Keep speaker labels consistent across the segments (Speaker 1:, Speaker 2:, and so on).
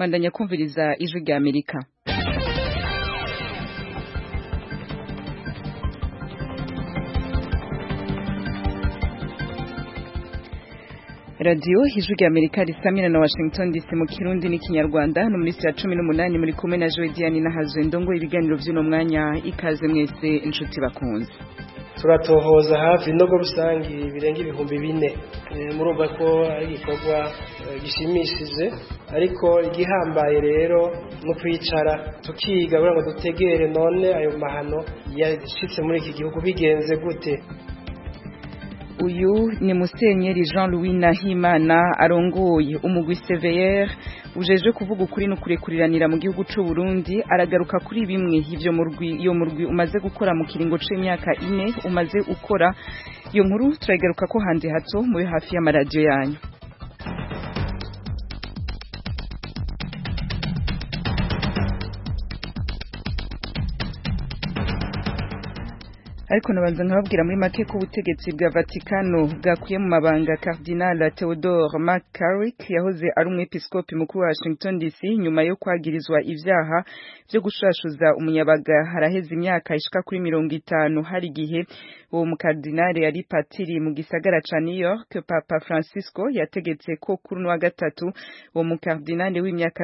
Speaker 1: Mandanya kumviriza ijwi rya Amerika. Radio ijwi rya Amerika risamira na Washington DC mu Kirundi n'ikinyarwanda no muri 18 muri kumwe na Joy Diane na Hazwendongo ibiganiro by'uno mwanya ikaze mwese inshuti bakunze.
Speaker 2: Turatohoza hafi inogo rusangi birenga ibihumbi 4 murumva ko ari igikorwa gishimishije ariko igihambaye rero no kwicara tukiga kugira ngo dutegere none ayo mahano yashitse muri iki gihugu bigenze gute.
Speaker 1: Uyu ni Musenyeri Jean-Louis Nahimana arongoye umugwi CVR ujeje kuvuga ukuri no kurekuriranira mu gihugu c'u Burundi aragaruka kuri bimwe ivyo murwi umaze gukora mu kiringo c'imyaka 4 umaze ukora. Iyo nkuru turagaruka ko handi hato muri hafi y'amaradio yanyu. Ariko nabanza nkababwira muri make ko ubutegetsi bwa Vatikano bwakuye mu mabanga Cardinal Theodore McCarrick yahoze ari umwepiskopi mukuru wa Washington DC nyuma yo kwagirizwa ivyaha byo gushashuza umunyabaga haraheze imyaka ishika kuri 50 hari gihe uwo mukardinale yari patiri mu gisagara ca New York. Papa Francisco yategetse ko kuri wa gatatu uwo mukardinale w'imyaka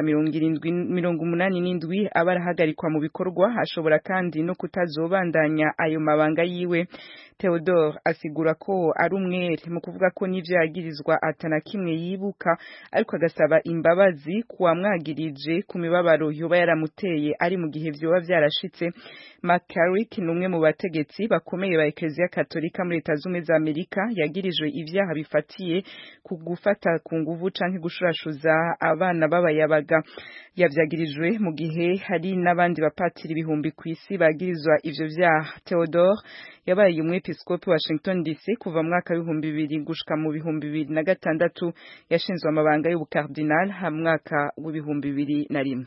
Speaker 1: 87 abarahagarikwa mu bikorwa ashobora kandi no kutazobandanya ayo mabanga yiwe. Theodore asigura ko ari umwere mu kuvuga ko n'ivyo yagirizwa atana kimwe yibuka ariko agasaba imbabazi kuwamwagirije ku mibabaro yoba yaramuteye ari mu gihe vyoba vyarashitse. McCarrick ni umwe mu bategetsi bakomeye ba Ecclesia Katolika muri Leta Zunze za Amerika yagirijwe ivyaha bifatiye ku gufata ku nguvu canke gushurashuza abana b'abayabaga. Yavyagirijwe mu gihe hari n'abandi bapatiri ibihumbi kw'isi bagirizwa ivyo vyaha. Theodore yabaye umwepiskopi Washington DC kuva mu mwaka w'ibihumbi 2000 gushika mu 2006 yashinzwe amabanga y'ubukardinal ha mwaka w'ibihumbi 2001.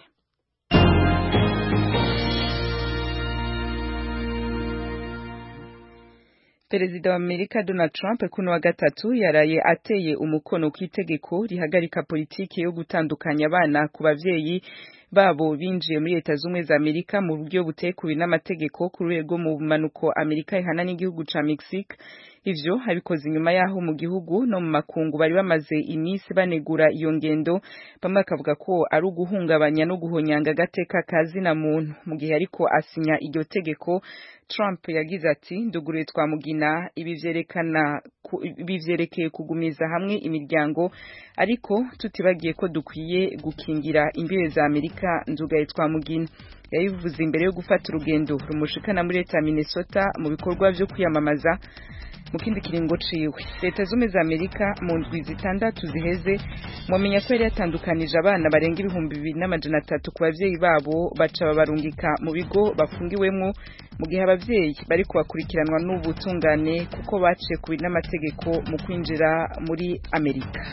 Speaker 1: Perezida wa Amerika Donald Trump kuno wa gatatu yaraye ateye umukono ku itegeko rihagarika politiki yo gutandukanya abana ku bavyeyi babo binjiye muri Leta Zunze za Amerika mu buryo butekuwe n'amategeko ku rwego mu manuko Amerika ihana n'igihugu ca Mexique. Ivyo habikoze inyuma yaho mu gihugu no mu makungu bari bamaze iminsi banegura iyo ngendo, bamwe bakavuga ko ari uguhungabanya no guhonyanga gateka kazina muntu. Mu gihe ariko asinya iryo tegeko, Trump yagize ati ndugure twamugina ibi vyerekeye kugumiza hamwe imiryango ariko tutibagiye ko dukwiye gukingira imbibe za Amerika ndugaye twamugina. Yabivuze imbere yo gufata urugendo rumushikana muri Leta Minnesota mu bikorwa vyo kwiyamamaza mu kindi kiringo ciwe. Leta Zunze za Amerika mu ndwi zitandatu ziheze mwamenya ko yari yatandukanije abana barenga 2300 ku bavyeyi babo baca babarungika mu bigo bafungiwemwo mu gihe abavyeyi bari kubakurikiranwa n'ubutungane kuko baciye ku n'amategeko mu kwinjira muri Amerika.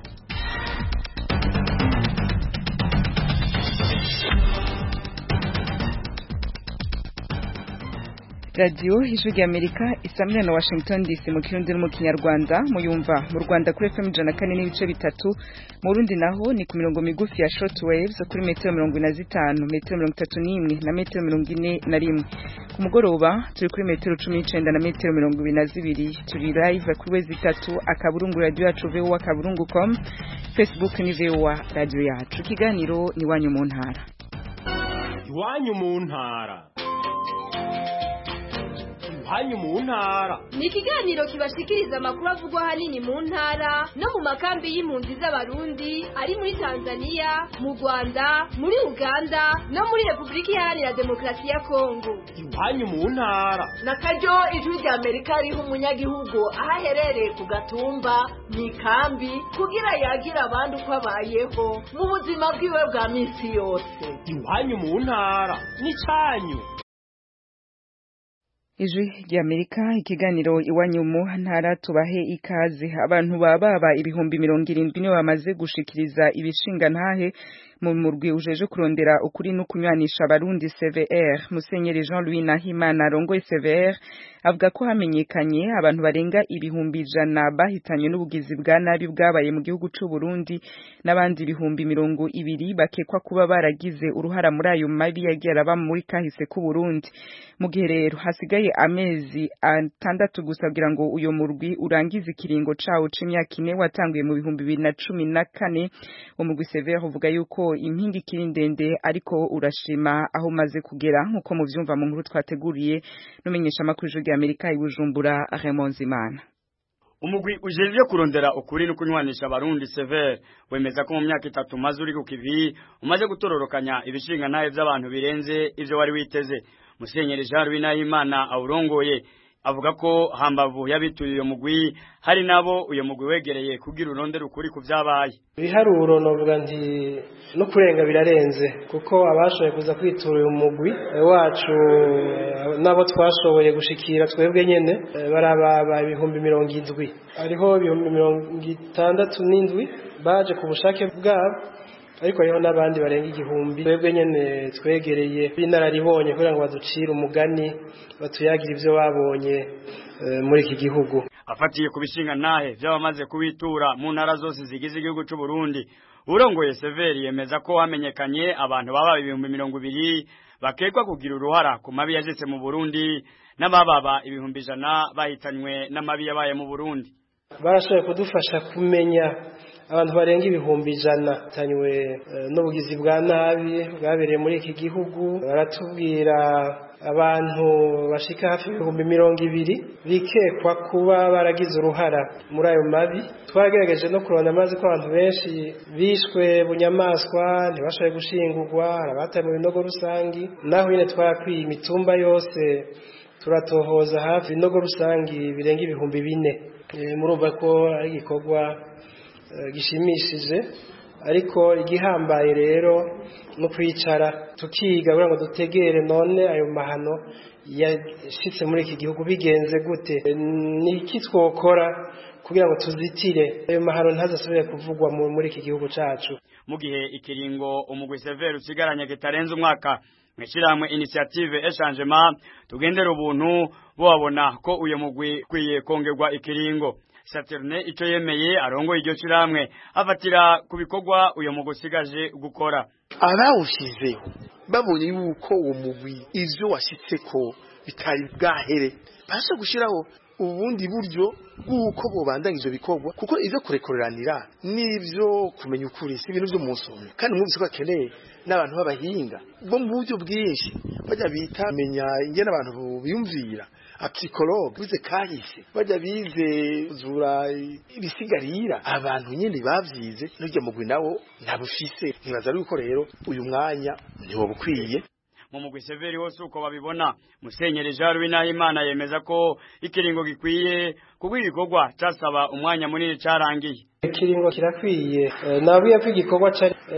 Speaker 1: Radio ijwi rya Amerika isamira na Washington DC mu Kirundi no mu Kinyarwanda muyumva mu Rwanda kuri FM 104.3 mu Burundi naho ni ku mirongo migufi ya shortwaves kuri metero 45 metero 31 na metero 41 ku mugoroba turi kuri metero 19 na metero 22 turi live kuri wezi 3 akaburungu radio yacu voa.com Facebook ni voa radio yacu. Kiganiro ni wanyu mu ntara.
Speaker 3: Iwanyu mu ntara. Hanyu mu ntara
Speaker 4: ni ikiganiro kibashikiriza amakuru avugwa hanini mu ntara no mu makambi y'impunzi z'abarundi ari muri Tanzania, mu Rwanda, muri Uganda no muri Republika Iharanira Demokarasi ya Kongo.
Speaker 3: Hanyu mu ntara
Speaker 5: na karyo ijwi rya Amerika riho umunyagihugu ahaherereye ku gatumba mu ikambi kugira yagira abandi uko abayeho mu buzima bwiwe bwa misi yose.
Speaker 3: Hanyu mu ntara ni canyu.
Speaker 1: Ijwi rya Amerika ikiganiro iwanyu mu ntara tubahe ikaze. Abantu baba ibihumbi 70 niwe bamaze gushikiriza ibishinga ntahe mu murwi ujeje kurondera ukuri no kunywanisha abarundi CVR. Musenyeri Jean-Louis Nahimana arongoye CVR avuga ko hamenyekanye abantu barenga ibihumbi 100 bahitanywe n'ubugizi bwa nabi bwabaye mu gihugu c'u Burundi n'abandi ibihumbi 200 bakekwa kuba baragize uruhara muri ayo mabi yagiye araba muri kahise ku Burundi. Mu gihe rero hasigaye amezi 6 gusa kugira ngo uyo murwi urangize ikiringo cawo c'imyaka 4 watanguye mu 2014, umurwi CVR uvuga yuko impingi kiri ndende ariko urashima aho maze kugera nkuko muvyumva mu nkuru twateguriye numenyesha makuru y'Ijwi Amerika ibujumbura Raymond Zimana.
Speaker 6: Umugwi ujeje kurondera ukuri no kunywanisha abarundi CVR wemeza ko mu myaka 3 maze uri ku kivi umaze gutororokanya ibishinga naye by'abantu birenze ivyo wari witeze. Musenyeri Jean-Louis Nahimana awurongoye avuga ko hambavu yabituye uyo mugwi hari nabo uyo mugwi wegereye kugira urondera ukuri ku vyabaye.
Speaker 2: Ibiharuro novuga nti no kurenga birarenze kuko abashoboye kuza kwitura uyu mugwi wacu nabo twashoboye gushikira twebwe nyene baraba ibihumbi 70. Hariho ibihumbi 67 baje ku bushake bwabo, ariko hariho n'abandi barenga igihumbi twebwe nyene twegereye binararibonye kugira ngo baducire umugani batuyagira ivyo babonye muri iki gihugu.
Speaker 6: Afatiye kubishinga nahe byabamaze kubitura mu ntara zose zigize igihugu c'u Burundi, urongoye CVR yemeza ko hamenyekanye abantu baba ibihumbi 200 bakekwa kugira uruhara ku mabi yajetse mu Burundi n'abababa ibihumbi 100 bahitanywe n'amabi yabaye mu Burundi.
Speaker 2: Barashoboye kudufasha kumenya abantu barenga ibihumbi 100 tanywe n'ubugizi bwa nabi bwabereye muri iki gihugu. Baratubwira abantu bashika hafi ibihumbi 200 bikekwa kuba baragize uruhara muri ayo mabi. Twagerageje no kurona amazi ko abantu benshi bishwe bunyamaswa ntibashoboye gushingurwa, abataye mu binogo rusangi, naho nyine twakwiye imitumba yose turatohoza hafi ibinogo rusangi birenga ibihumbi 4. Murumva ko ari igikorwa gishimishije, ariko igihambaye rero no kwicara tukiga kugira ngo dutegere none ayo mahano yashitse muri iki gihugu bigenze gute, niki twokora kugira ngo tuzitire ayo mahano ntazasubire kuvugwa muri iki gihugu cacu.
Speaker 6: Mu gihe ikiringo umugwi CVR usigaranye kitarenze umwaka mwishyiramwe initiative echangement tugendera ubuntu babona ko uyo mugwi kwiye kongerwa ikiringo. Saterne ico yemeye arongo iryo shiramwe afatira kubikorwa uyo mugwi usigaje gukora.
Speaker 7: Abawushizeho babonye yuko uwo mugwi ivyo washitseko bitari bwahere basha gushiraho ubundi buryo bw'uko bobandanya ivyo bikorwa, kuko ivyo kurekoreranira n'ivyo kumenya ukuri si ibintu byo musomye, kandi mwumvise ko akeneye n'abantu b'abahinga bo mu buryo bwinshi bajya bita menya ingene abantu biyumvira, apsikologe bize kahise bajya bize zura ibisigarira abantu nyine bavyize n'ujya mugwi nawo ntabufise. Ntibaza yuko rero uyu mwanya niwo bukwiye
Speaker 6: mu mugwi CVR hose uko babibona. Musenyeri Jean-Louis Nahimana yemeza ko ikiringo gikwiye kugira igikorwa casaba umwanya munini carangiye.
Speaker 2: Ikiringo kirakwiye, nabuye ko igikorwa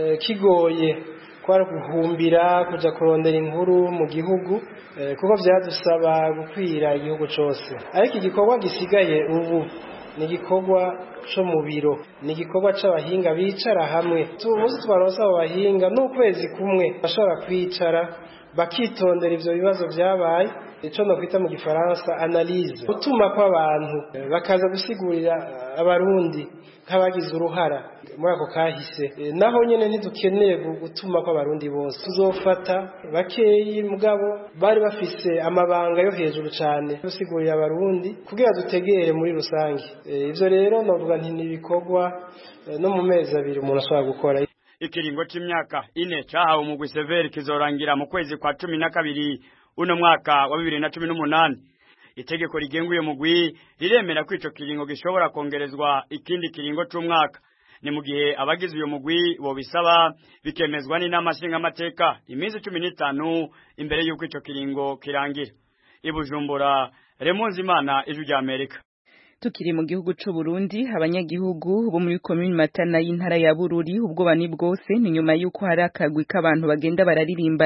Speaker 2: kigoye kwara guhumbira kuja kurondera inkuru mu gihugu, kuko vyadusaba gukwira igihugu cose. Ariko igikorwa gisigaye ubu ni igikorwa co mu biro, ni igikorwa c'abahinga bicara hamwe. Tuzi twaronsa abo bahinga n'ukwezi kumwe bashobora kwicara bakitondera ivyo bibazo vyabaye, ico no kwita mu gifaransa analyse, gutuma kw'abantu bakaza gusigurira abarundi nk'abagize uruhara muri ako kahise. Naho nyene ntidukeneye gutuma kw'abarundi bose, tuzofata bakeyi mugabo bari bafise amabanga yo hejuru cane gusigurira abarundi kugira dutegere muri rusangi. Ivyo rero novuga nti nibikorwa no mu mezi 2 umuntu ashobora gukora.
Speaker 6: Ikiringo c'imyaka 4 cahawe umugwi CVR kizorangira mu kwezi kwa 12 uno mwaka wa 2018. Itegeko rigenga uyo mugwi riremera ko ico kiringo gishobora kongerezwa ikindi kiringo c'umwaka. Ni mu gihe abagize uyo mugwi bo bisaba bikemezwa n'inama nshingamateka iminsi 15 imbere y'uko ico kiringo kirangira. Ibujumbura, Raymond Zimana, Ijwi rya Amerika.
Speaker 1: Tukiri mu gihugu c'u Burundi abanyagihugu bo muri commune Matana y'intara ya Bururi ubwoba ni bwose ni nyuma yuko hari akagwi k'abantu bagenda bararirimba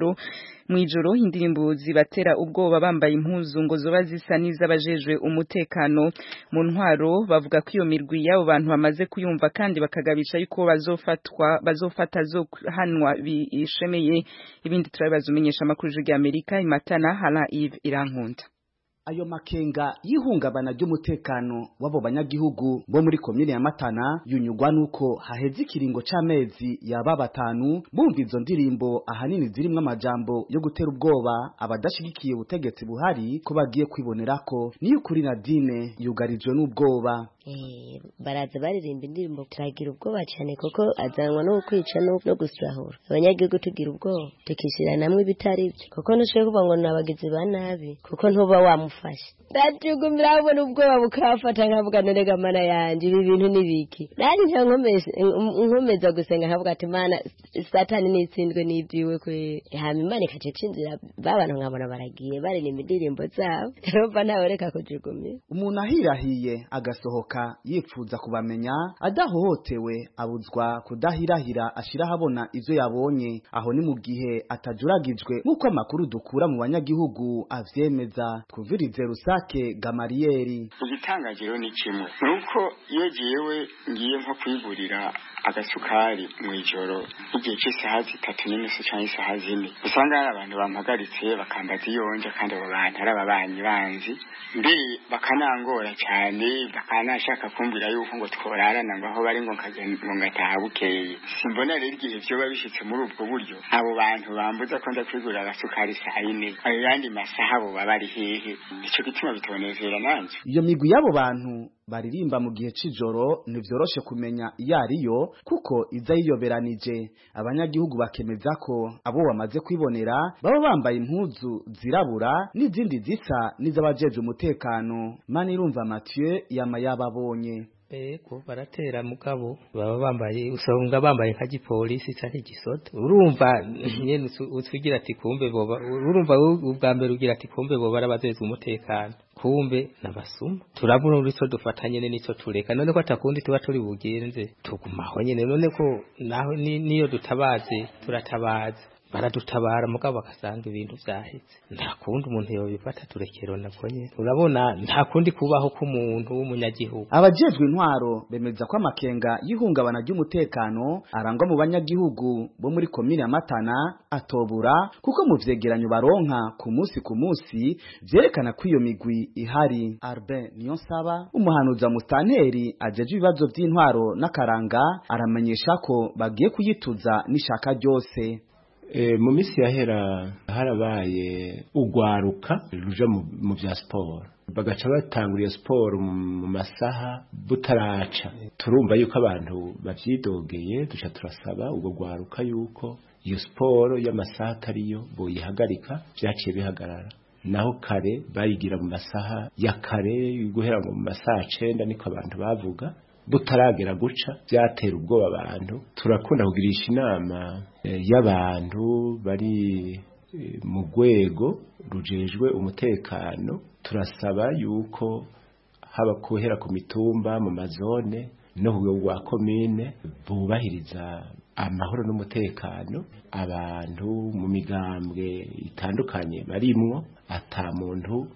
Speaker 1: mwijoro indirimbo zibatera ubwoba bambaye impuzu ngo zoba zisa n'izabajejwe umutekano mu ntwaro bavuga ko iyo mirwi y'abo bantu bamaze kuyumva kandi bakagabisha yuko bazofata zo hanwa bishemeye ibindi turabibaza umenyesha amakuru y'Amerika Matana hala Yves Irankunda.
Speaker 8: Ayo makenga y'ihungabana ry'umutekano w'abo banyagihugu bo muri komine ya Matana yunyugwa nuko haheze ikiringo c'amezi yaba batanu bumva izo ndirimbo ahanini zirimwo amajambo yo gutera ubwoba abadashigikiye ubutegetsi buhari ko bagiye kwibonerako niyo kuri Nadine yugarijwe n'ubwoba.
Speaker 9: Baraza baririmba indirimbo turagira ubwoba cyane kuko azanwa no kwica no gusahura abanyagihugu tugira ubwoba tukishira namwe bitari byo kuko nashaka kuvuga ngo nabagizi ba nabi kuko ntuba wamufashe ndatugumira abona ubwoba bukafata nkavuga nerega mana yanje ibi bintu nibiki nari nkomeza gusenga nkavuga ati mana satani nitsindwe n'ibyiwe kwe hama imana ikacecinzira babantu nkabona baragiye baririmba indirimbo zabo roba nawe reka kujugumira
Speaker 8: umuntu ahirahiye agasohoka yipfuza kubamenya adahohotewe abuzwa kudahirahira ashira habona ivyo yabonye aho ni mu gihe atajuragijwe nkuko amakuru dukura mu banyagihugu avyemeza twumvirize Rusake Gamariyeri.
Speaker 10: Igitangajiro ni kimwe nuko iyo jewe ngiye nko kwigurira agasukari mwijoro igihe cy'isaha 3:30 cyangwa isaha 4 usanga hari abantu bampagaritse bakambaza iyonje kandi abo bantu ari ababanyi banzi mbere bakanangora cyane bakanashaka kumbwira yuko ngo tworarana ngo aho bari ngo ngataha bukeye simbona rero igihe byo babishitse muri ubwo buryo abo bantu bambuza ko ndakwigurira agasukari saa 4 ayo yandi masaha abo babari hehe nicyo gituma bitonezera nanje.
Speaker 8: Iyo migwi y'abo bantu baririmba mu gihe c'ijoro ntivyoroshe kumenya iyo ariyo kuko iza yiyoberanije abanyagihugu bakemeza ko abo bamaze kwibonera baba bambaye impuzu zirabura n'izindi zisa n'iz'abajeje umutekano. Manirumva Mathieu yama yababonye.
Speaker 11: Eko baratera mugabo baba bambaye usanga bambaye nka gipolisi cyane gisoto urumva nyene utwigira ati kumbe boba urumva ubwa mbere ugira ati kumbe boba arabazezwe umutekano kumbe nabasuma turabura uriso dufatanye n'ico tureka none ko atakundi tuba turi bugenze tugumaho nyene none ko naho niyo dutabaze turatabaze baradutabara mugabo bakasanga ibintu vyahitse nta kundi umuntu yobifata turekero nakonye urabona nta kundi kubaho k'umuntu w'umunyagihugu.
Speaker 8: Abajejwe intwaro bemeza ko amakenga y'ihungabana ry'umutekano arangwa mu banyagihugu bo muri komine ya Matana atobura kuko mu vyegeranyo baronka ku munsi vyerekana ko iyo migwi ihari. Arben Niyonsaba umuhanuza mustanteri ajeje ibibazo by'intwaro n'akaranga aramenyesha ko bagiye kuyituza n'ishaka ryose.
Speaker 12: Mu misi yahera harabaye ugwaruka ruja mu vya sport bagaca batanguriye sport mu masaha butaraca turumva yuko abantu bavyidogeye duca turasaba ubwo gwaruka yuko iyo sport y'amasaha atariyo boyihagarika vyaciye bihagarara naho kare bayigira mu masaha ya kare guhera mu masaha 9 niko abantu bavuga butaragera guca byatera ubwoba abantu. Turakunda kugirisha inama y'abantu bari mu rwego rujejwe umutekano turasaba yuko haba kuhera ku mitumba mu mazone no ku rwego rwa komine bubahiriza amahoro n'umutekano abantu mu migambwe itandukanye barimwo ata muntu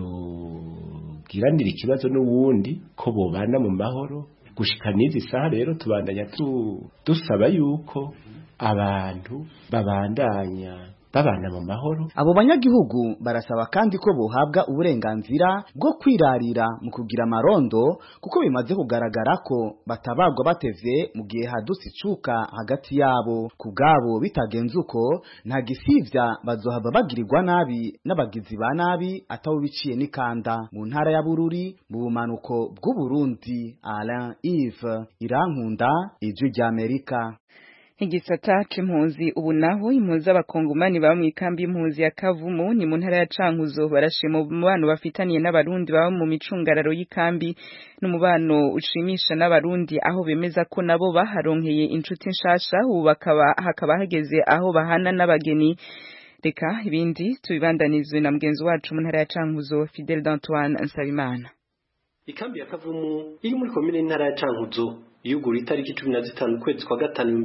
Speaker 12: yogiranira ikibazo n'uwundi ko bobana mu mahoro gushika n'izi saha. Rero tubandanya dusaba yuko abantu babandanya babana mu mahoro.
Speaker 8: Abo banyagihugu barasaba kandi ko bohabwa uburenganzira bwo kwirarira mu kugira amarondo kuko bimaze kugaragara ko batabagwa batevye mu gihe hadutse icuka hagati yabo. Kugabo bitagenze uko nta gisivya bazohava bagirirwa nabi n'abagizi ba nabi atawo biciye n'ikanda. Mu ntara ya Bururi mu bumanuko bw'u Burundi, Alain Yves Irankunda, Ijwi ry'Amerika.
Speaker 1: Igisata c'impunzi ubu naho impunzi z'abakongomani baba mu ikambi y'impunzi ya Kavumu ni mu ntara ya Cankuzo barashima umubano bafitaniye n'abarundi baba mu micungararo y'ikambi n'umubano ushimisha n'abarundi aho bemeza ko nabo baharonkeye inshuti nshasha ubu hakaba hageze aho bahana n'abageni. Reka ibindi tubibandanizwe na mugenzi wacu mu ntara ya Cankuzo Fidel d'Antoine Nsabimana.
Speaker 13: ikambi ya Kavumu iri muri komine ntara ya Cankuzo yugura itariki 15 kwezi kwa gatanu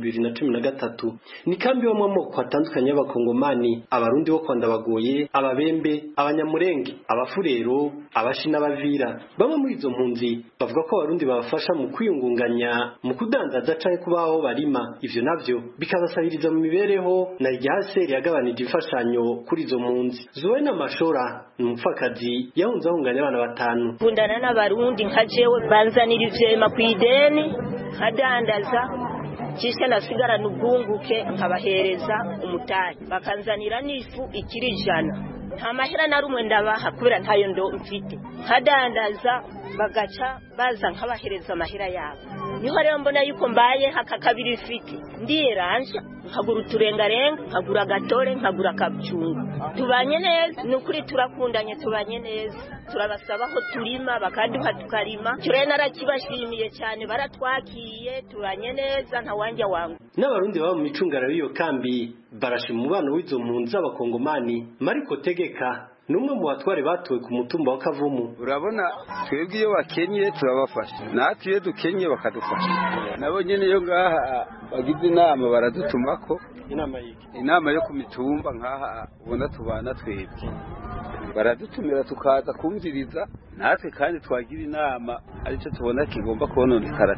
Speaker 13: 2013 ni kambi yo mwamoko atandukanye y'abakongomani abarundi bo kwanda bagoye ababembe abanyamurenge abafurero abashina bavira bamwe muri izo mpunzi bavuga ko abarundi babafasha mu kwiyungunganya mu kudandaza canke kubaho barima ivyo navyo bikabasabiriza mu mibereho na iryaseri yagabanije imfashanyo kuri izo mpunzi Zuwena Mashora umupfakazi yahunze ahunganya abana batanu
Speaker 14: kundana n'abarundi nka jewe banzanira ivyema kwideni kadandaza kisha nasigarana ubwunguke nkabahereza umutayi bakanzanira n'ifu ikirijana nta mahera na rumwe ndabaha kubera ntayo ndo mfite kadandaza bagaca baza nkabahereza amahera yabo niho rero mbona yuko mbaye haka kabiri ifite ndiyeranje nkagura uturengarenga nkagura agatore nkagura akabyunga tubanye neza nukuri turakundanye tubanye neza turabasaba ko turima bakaduha tukarima cyore narakibashimiye cyane baratwakiye tubanye neza nta wanja wangu
Speaker 13: n'abarundi baba mu micungara y'iyo kambi barashima umubano w'izo mpunzi z'abakongomani Mariko Tegeka numwe mu batware batowe ku mutumba wa Kavumu
Speaker 15: urabona twebwe iyo bakenye turabafasha natwe iyo dukenye bakadufasha nabo nyene yo ngaha bagize inama baradutumako inama yo ku mitumba ngaha ubona tubana twebwe baradutumira tukaza kumviriza natwe kandi twagira inama aricyo tubona kigomba kononekara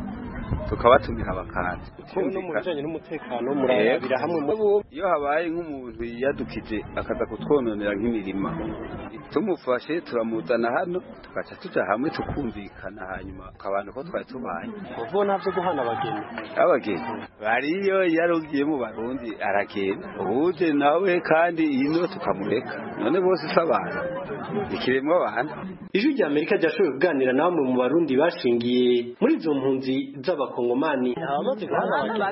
Speaker 15: tukabatumira bakaza
Speaker 13: no mu bijanye n'umutekano murabira hamwe
Speaker 15: iyo habaye nk'umuntu yadukije akaza kutwononera nk'imirima tumufashe turamuzana hano tukaca tuja hamwe tukumvikana hanyuma ukabana ko twari tubaye
Speaker 13: uvuga navyo guhana
Speaker 15: abageni bariyo yarugiye mu barundi aragenda uje nawe kandi ino tukamureka none bose sabana ikiremwa abantu
Speaker 13: ijwi rya Amerika ryashoboye kuganira namwe mu barundi bashingiye muri izo mpunzi z'abakongomani abamaze guhana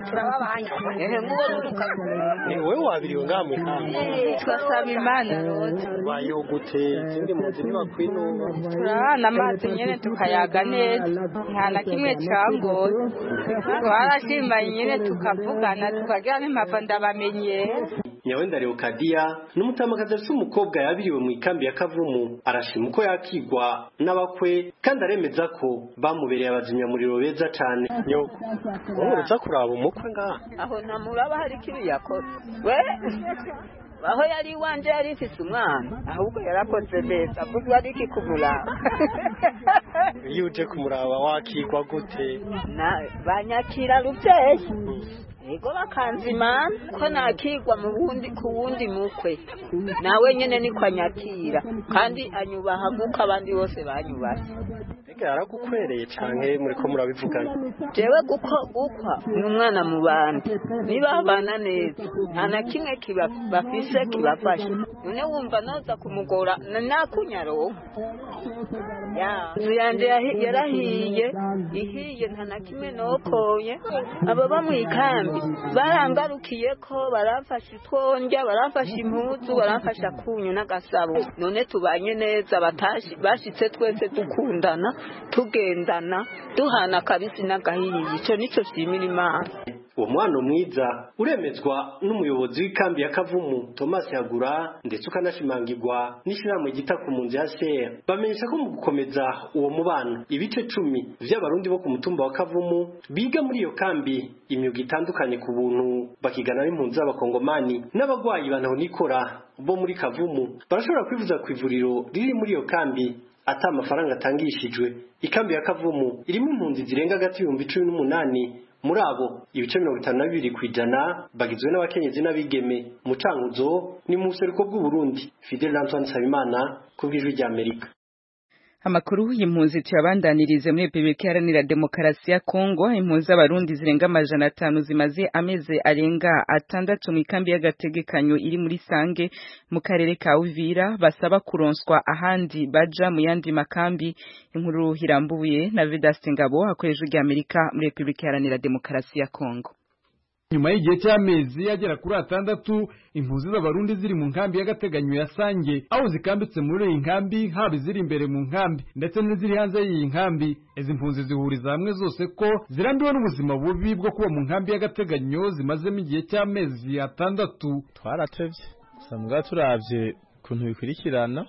Speaker 13: ni wewe wabiriwe ngamwe
Speaker 16: twasaba Imana
Speaker 13: bayogute izindi mpunzi ntibakwinuba
Speaker 16: turabana amazi nyene tukayaga neza nta na kimwe cangoye twarashimanye nyene tukavugana tukagira n'impava ndabamenyera
Speaker 13: Nyawenda Leokadia n'umutamakazi afite umukobwa yabiriwe mu ikambi ya Kavumu arashima uko yakigwa n'abakwe kandi aremeza ko bamubereye abazimyamuriro beza cane nyoko uretse kuraba umukwe ngaha
Speaker 16: aho namuraba hari kibi yakoze we aho yari wanje yari ifise umwana ahubwo yarakoze neza kuko ari kikumuraba
Speaker 13: iyo uje kumuraba wakigwa gute
Speaker 16: na banyakira ruvyeyi ego bakanzimana ko nakigwa mu bundi ku wundi mukwe nawe nyene niko anyakira kandi anyubaha guko abandi bose banyubaha
Speaker 13: ega yaragukwereye canke muriko murabivugana
Speaker 16: jewe gukwa n'umwana mu bandi niba abana neza nta na kimwe bafise kibafasha none wumva noza kumugora nakunyaro yanje yarahiye ihiye nta na kimwe nokoye abo bamwikambi barangarukiye ko barafasha itwonja barafasha impuzu barafasha kunyu n'agasabo none tubanye neza bashitse twese dukundana tugendana duhana kabisi n'agahiye ico nico shimira Imana
Speaker 13: uwo mwana mwiza uremezwa n'umuyobozi w'ikambi ya Kavumu Thomas Yagura ndetse ukanashimangirwa n'ishyirahamwe gita ku munzi ya CR bamenyesha ko mu gukomeza uwo mubano ibice 10 vy'abarundi bo ku mutumba wa Kavumu biga muri iyo kambi imyuga itandukanye ku buntu bakigana n'impunzi z'abakongomani n'abagwayi bantu nikora bo muri Kavumu barashobora kwivuza ku ivuriro riri muri iyo kambi ata amafaranga atangishijwe ikambi ya Kavumu irimo impunzi zirenga hagati y'18 muri abo ibice 52 kwijana bagizwe n'abakenyezi n'abigeme mu Cankuzo ni mu seruko bw'u Burundi Fidel Antoine Sabimana kubw'ijwi rya Amerika
Speaker 1: Amakuru y'impunzi cyabandanirize muri Republika Iharanira Demokarasi ya Kongo impunzi z'abarundi zirenga 500 zimaze ameze arenga 6 mu ikambi y'agategekanyo iri muri Sange mu karere ka Uvira basaba kuronswa ahandi baja mu yandi makambi inkuru hirambuye na Vedaste Ngabo akoresha rya Amerika muri Republika Iharanira Demokarasi ya Kongo
Speaker 17: nyuma y'igihe cy'amezi agera kuri 6 impunzi z'abarundi ziri mu nkambi y'agateganyo ya Sange aho zikambitse muri iyi nkambi haba ziri imbere mu nkambi ndetse n'iziri hanze y'iyi nkambi izi mpunzi zihuriza hamwe zose ko zirambiwe n'ubuzima bubi bwo kuba mu nkambi y'agateganyo zimazemo igihe cy'amezi 6
Speaker 18: twaratevye samga turavye kuntu bikurikirana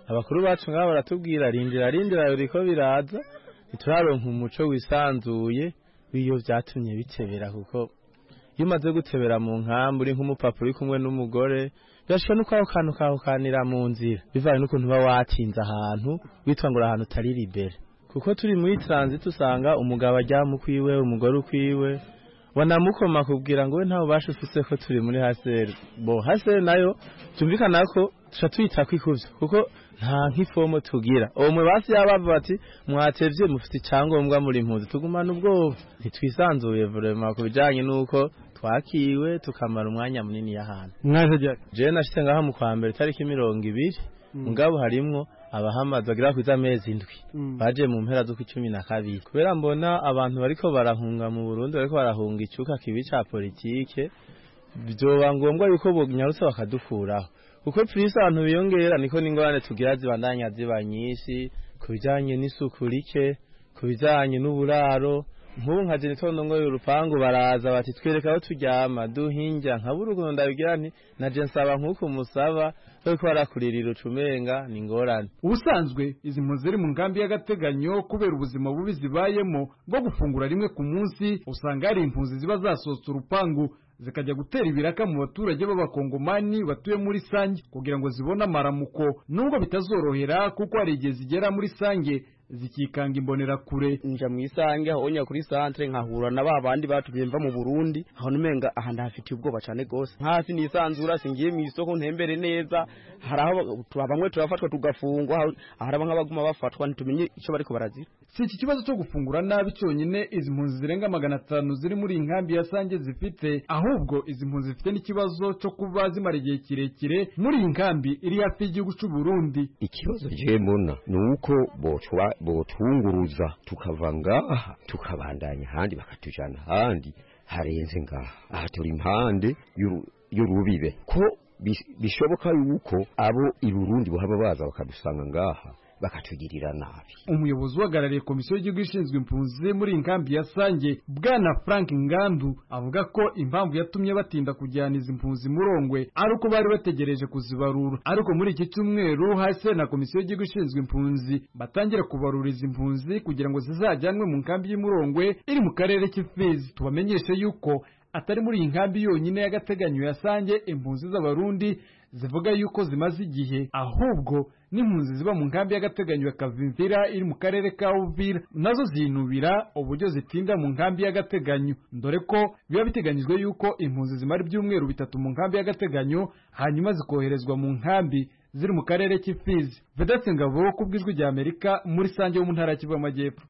Speaker 18: abakuru bacu ngabo baratubwira rindira uriko biraza ntituraronka umuco wisanzuye biyo vyatumye bitebera kuko iyo umaze gutebera mu nkambi uri nk'umupapa uri kumwe n'umugore birashobora nuko aho kantu kahukanira mu nzira bivanye n'ukuntu uba watinze ahantu witwa ngo ahantu utari libere kuko turi muri transit usanga umugabo ajya mu kwiwe umugore ukwiwe wanamukoma kubwira ngo we ntawe bashe ufise ko turi muri haseri haseri nayo tumvikana ko tuca tuyita kwikuvyo kuko nta nk'ifomo tugira uwo mwe basi yabava bati mwatevye mufite icyangombwa muri impunzi tugumana ubwoba ntitwisanzuye vraiment ku bijanye nuko twakiwe tukamara umwanya munini y'ahantu
Speaker 17: mwaje
Speaker 18: je nashitse ngaha mu kwa mbere tariki 20 mugabo harimwo abahamaza gira kwiza amezi indwi baje mu mpera zo 12 kubera mbona abantu bariko barahunga mu Burundi bariko barahunga icuka kibi ca politike byoba ngombwa yuko bonyarutse bakadukuraho uko prisa abantu biyongera niko n'ingorane tugira zibandanya ziba nyinshi kubijanye n'isuku rike kubijanye n'uburaro nk'ubu nka jenitondo ngo y'urupangu baraza bati twereka aho turyama duhinja nkaburuguno ndabigira nti naje nsaba nk'uko musaba ariko barakuririra ucumenga ni ngorane
Speaker 17: ubusanzwe izi mpunzi ziri mu nkambi y'agateganyo kubera ubuzima bubi zibayemo bwo gufungura rimwe ku munsi usanga hari impunzi ziba zasohotse urupangu zikajya gutera ibiraka mu baturage b'abakongomani batuye muri Sange kugira ngo zibone amaramuko nubwo bitazorohera kuko hari igihe zigera muri Sange zikikanga imbonera kure
Speaker 19: nja mu Isange aho nya kuri centre nkahura na babandi batumye mva mu Burundi aho numenga ahanda hafite ubwoba cyane gose hafi nisanzura singiye mu isoko ntembere neza haraho bamwe turafatwa tugafungwa haraba nk'abaguma bafatwa ntitumenye ico bariko barazira
Speaker 17: si iki kibazo cyo gufungura nabi cyonyine izi mpunzi zirenga 500 ziri muri inkambi ya Sange zifite ahubwo izi mpunzi zifite n'ikibazo cyo kuba zimara igihe kirekire muri inkambi iri hafi y'igihugu cy'u Burundi
Speaker 20: ikibazo je mbona nuko botunguruza tukava ngaha tukabandanya handi bakatujana handi harenze ngaha aha turi impande y'urubibe ko bishoboka yuko abo i Burundi bohaba baza bakadusanga ngaha bakatugirira nabi
Speaker 17: umuyobozi uhagarariye komisiyo y'igihugu ishinzwe impunzi muri inkambi ya Sange bwana Frank Ngandu avuga ko impamvu yatumye batinda kujyana izi mpunzi Murongwe ari uko bari bategereje kuzibarura ariko muri iki cyumweru hase na komisiyo y'igihugu ishinzwe impunzi batangira kubarura izi mpunzi kugira ngo zizajyanwe mu nkambi y'Murongwe iri mu karere k'Ifizi tubamenyeshe yuko atari muri inkambi yonyine y'agateganyo ya Sange impunzi z'abarundi zivuga yuko zimaze igihe ahubwo n'impunzi ziba mu nkambi y'agateganyo ya Kavimvira iri mu karere ka Uvira nazo zinubira uburyo zitinda mu nkambi y'agateganyo dore ko biba biteganyijwe yuko impunzi zimara ibyumweru 3 mu nkambi y'agateganyo hanyuma zikoherezwa mu nkambi ziri mu karere k'Ifizi Vedaste Ngabo kubw'ijwi rya Amerika muri Sange yo mu ntara ya Kivu y'Amajyepfo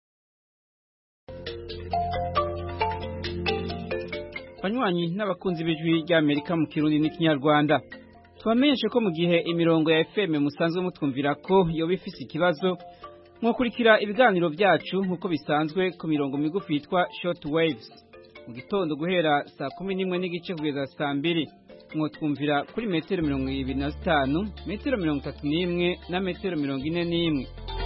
Speaker 21: banywanyi n'abakunzi b'ijwi rya Amerika mu Kirundi n'Ikinyarwanda twamenyeshe ko mu gihe imirongo ya FM musanzwe mutwumvira ko yoba ifise ikibazo mwokurikira ibiganiro byacu nkuko bisanzwe ku mirongo migufi yitwa short waves mu gitondo guhera saa 11 n'igice kugeza saa 2 mwotwumvira kuri metero 25 metero 31 na metero 41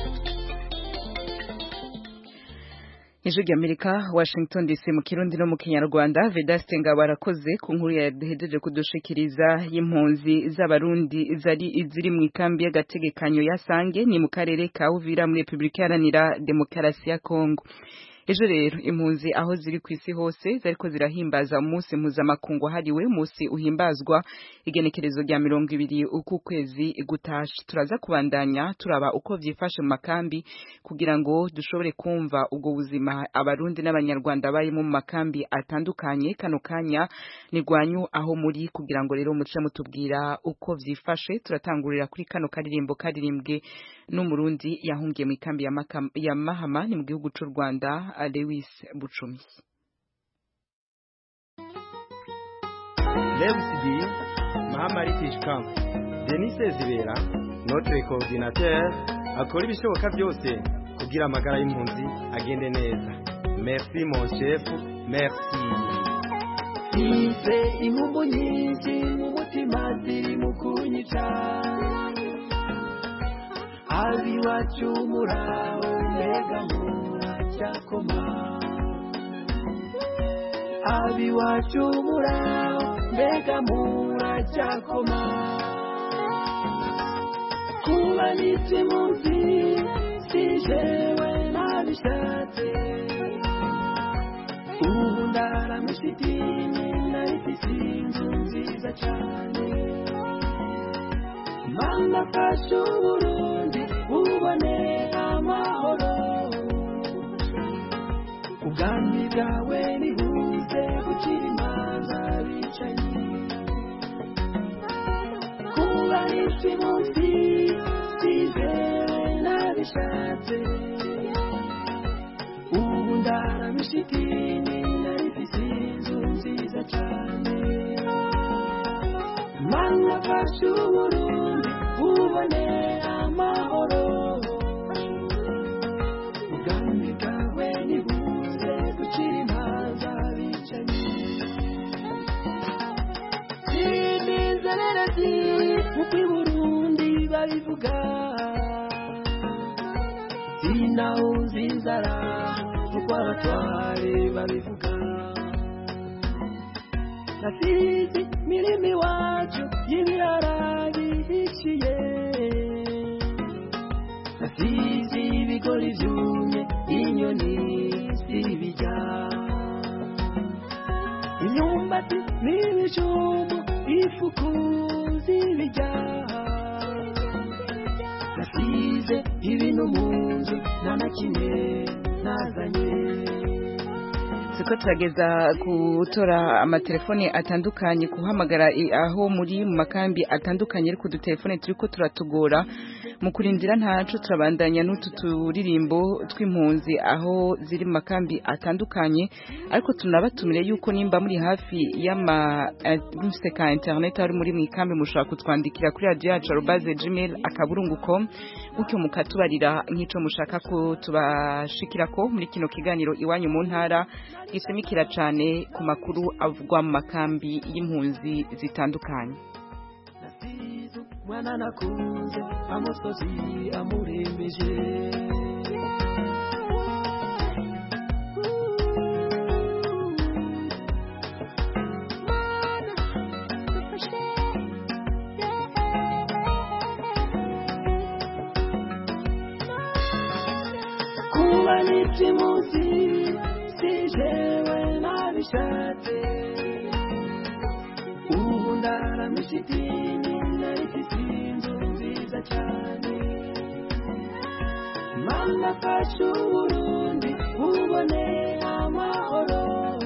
Speaker 1: Ijwi ry'Amerika Washington DC mu Kirundi no mu Kinyarwanda Vedaste Ngabo arakoze ku nkuru yahejeje kudushikiriza y'impunzi z'abarundi ziri mu ikambi y'agategekanyo ya Sange ni mu karere ka Uvira muri Republika Iharanira Demokarasi ya Kongo. Ejo rero impunzi aho ziri ku isi hose zariko zirahimbaza umunsi mpuzamakungu hariwe umunsi uhimbazwa igenekerezo rya 20 uku kwezi gutasha turaza kubandanya turaba uko vyifashe mu makambi kugira ngo dushobore kumva ubwo buzima abarundi n'abanyarwanda bayimo mu makambi atandukanye kano kanya nirwanyu aho muri kugira ngo rero muce mutubwira uko vyifashe turatangurira kuri kano karirimbo karirimbwe n'umurundi yahungiye mu ikambi ya Mahama ni mu gihugu c'u Rwanda Lewis Buchumi.
Speaker 22: Lewis B. Mahama Ritish Camp. Denis Zibera, notre coordinateur, akora ibishoboka byose kugira amagara y'impunzi agende neza. Merci mon chef, merci.
Speaker 23: Ife inkumbu nyinshi mu mutima ziri mu kunyica. Abi wacu muraho mbega chakoma abi wacu murao mbega mura chakoma kuba nitse munsi si jewe nabishatse ubu ndaramishitini narifise inzu nziza cyane Mana fasha Uburundi ubone amahoro ubwami bwawe nibuze gukira imanza bicanyi kuba nitse munsi sizere nabishatse ubu ndaramishitini narifise inzu nziza cyane Mana fasha Uburundi ubone amahoro ubwami bwawe nibuze gukira imanza bicanyi sinizererezi nk'uko i Burundi babivuga sinawuzi inzara nk'uko abatware babivuga nasizi mirimo iwacu y'ibirara bihishiye nasizi ibigori byumye inyoni zibijya imyumbati n'ibijumbu ifuku zibijya nasize ibintu mu nzu nta na kimwe nazanye
Speaker 1: Siko turageza gutora amatelefone atandukanye kuhamagara aho muri mu makambi atandukanye ariko udutelefone turiko turatugora mu kurindira ntacu turabandanya n'utu turirimbo tw'impunzi aho ziri mu makambi atandukanye ariko tunabatumire yuko nimba muri hafi y'ama ka internet ari muri mwikambi mushaka kutwandikira kuri radio yacu @gmail.com gutyo mukatubarira nk'ico mushaka ko tubashikirako muri kino kiganiro iwanyu mu ntara gisemikira cyane ku makuru avugwa mu makambi y'impunzi zitandukanye
Speaker 23: mwana nakunze amusozi amurembeje kuba nitse munsi jewe nabishatse ubu ndaramishitini narifise inzu nziza cyane Mana fasha Uburundi ubone amahoro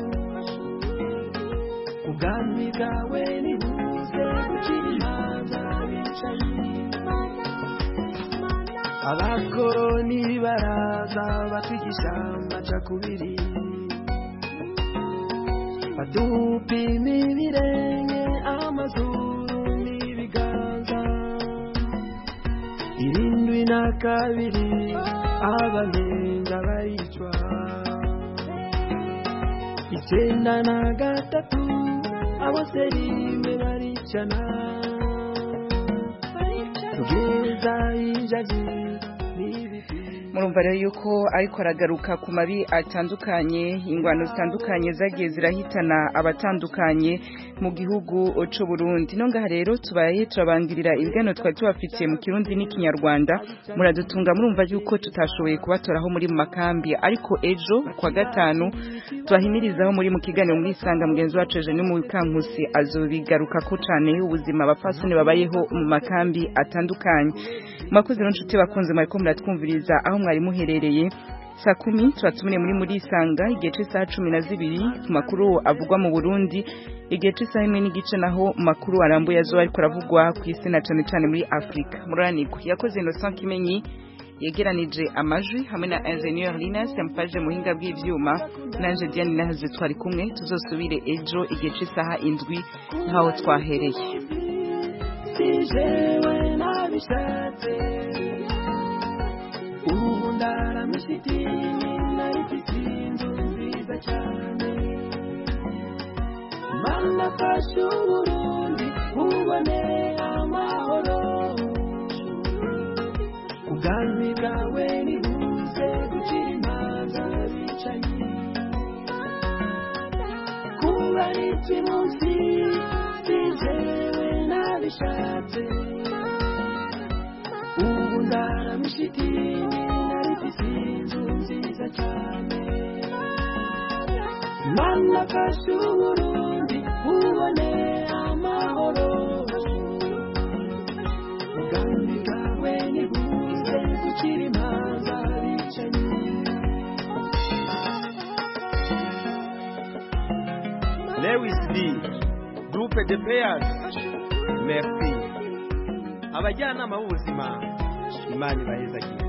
Speaker 23: ubwami bwawe nibuze gukira imanza bicanyi abakoroni baraza batwigisha amacakubiri badupima ibirenge amazuru n'ibiganza 72 abanenga baricwa 93 aboserime baricana tugeza injazi
Speaker 1: murumva rero yuko ariko aragaruka ku mabi atandukanye ingwano zitandukanye zagiye zirahitana abatandukanye mu gihugu cyo Burundi nonga rero tubaye turabangirira ibigano twari tubafitiye mu Kirundi n'ikinyarwanda muradutunga murumva yuko tutashoboye kubatoraho muri mu makambi ariko ejo kwa gatanu twahimirizaho muri mu kiganiro muri sanga mugenzi wacu eje ni mu kankusi azobigaruka ko cyane ubuzima abafasoni babayeho mu makambi atandukanye makoze no nshuti bakunze mariko muratwumviriza aho mwari muherereye saa 10 twatumire muri isanga igihe cy'isaha 12 ku makuru avugwa mu Burundi igihe cy'isaha 1 n'igice naho makuru arambuye azo ariko aravugwa ku isi na cyane muri Afrika muraniko yakoze Innocent Kimenyi yegeranije amajwi hamwe na ingenieur Linus yampaje muhinga bw'ivyuma nanje Diane nahaze twari kumwe tuzosubire ejo igihe cy'isaha 7 ntaho twahereye
Speaker 23: ubu ndaramishitini narifise inzu nziza cyane Mana fasha Uburundi ubone amahoro ubwami bwawe nibuze gukira imanza bicanyi kuba nitse munsi sijewe nabishatse nzaramushitini narifise inzu nziza cyane mana fasha uburundi bubone amahoro ubwami bwawe nibuze gukira imanza bicanyi
Speaker 22: Lewis D. Groupe de Players. Merci. Abajyanama b'ubuzima Imana ibahezagiye.